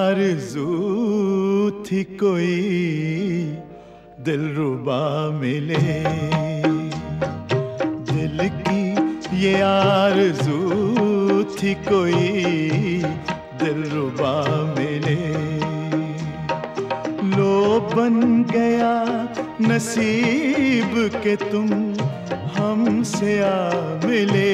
आरज़ू थी कोई दिलरुबा मिले, दिल की ये आरज़ू थी कोई दिलरुबा मिले। लो बन गया नसीब के तुम हमसे आ मिले,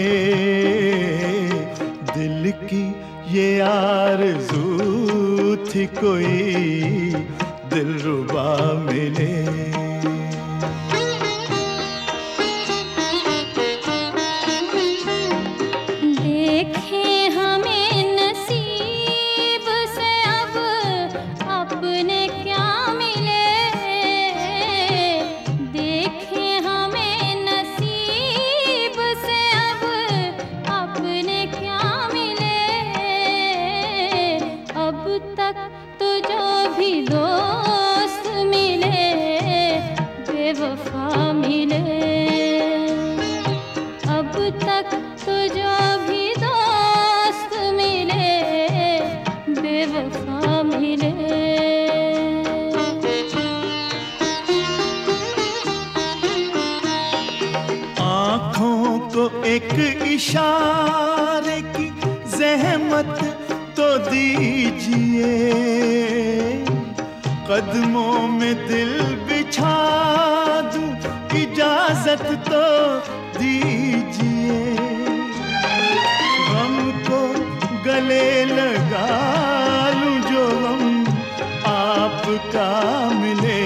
दिल की ये आरज़ू थी कोई दिलरुबा मिले। तो जो भी दोस्त मिले बेवफा मिले, अब तक तो जो भी दोस्त मिले बेवफा मिले। आँखों को एक इशारे की ज़हमत तो दीजिए, कदमों में दिल बिछा दूं इजाजत तो दीजिए, हमको गले लगा लूं जो हम आपका मिले,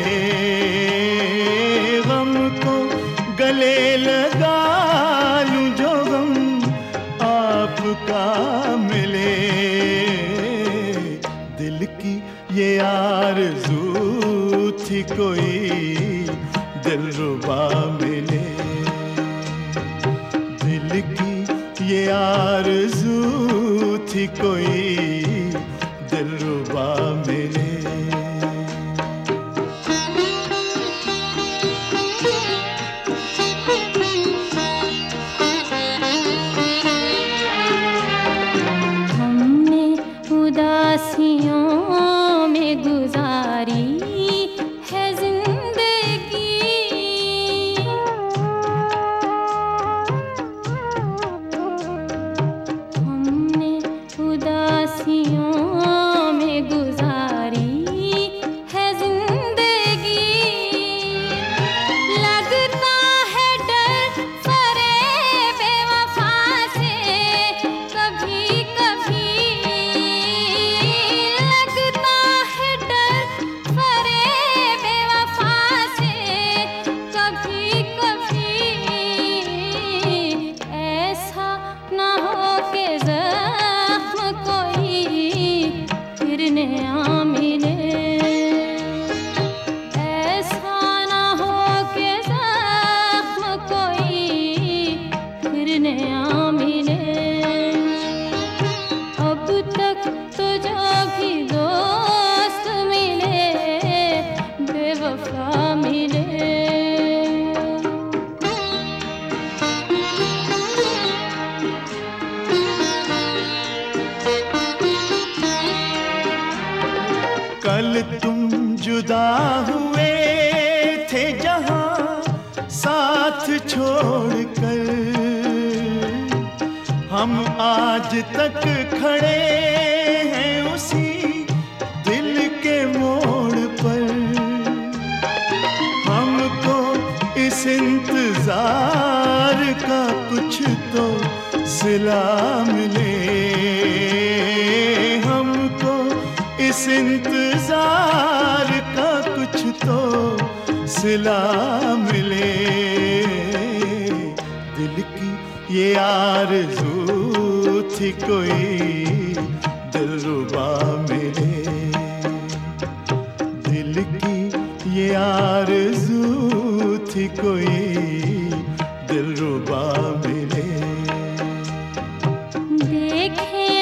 हमको गले लगा लूं जो हम आपका मिले, दिल की ये आरज़ू थी कोई दिलरुबा मिले, दिल की ये आरज़ू थी कोई दिलरुबा मिले। उदासियों में गुजारी है जिंदगी, हमने उदासियों में गुजारी है जिंदगी, लगता है डर फरेब बेवफा से कभी कभी, कल तुम जुदा हुए थे जहां साथ छोड़कर, हम आज तक खड़े हैं उसी दिल के मोड़ पर, हमको इस इंतजार का कुछ तो सिला मिले, हमको इस इंतजार का कुछ तो सिला मिले, दिल की ये आरज़ू थी कोई दिलरुबा मिले, दिल की ये आरज़ू थी कोई दिलरुबा मिले। देखे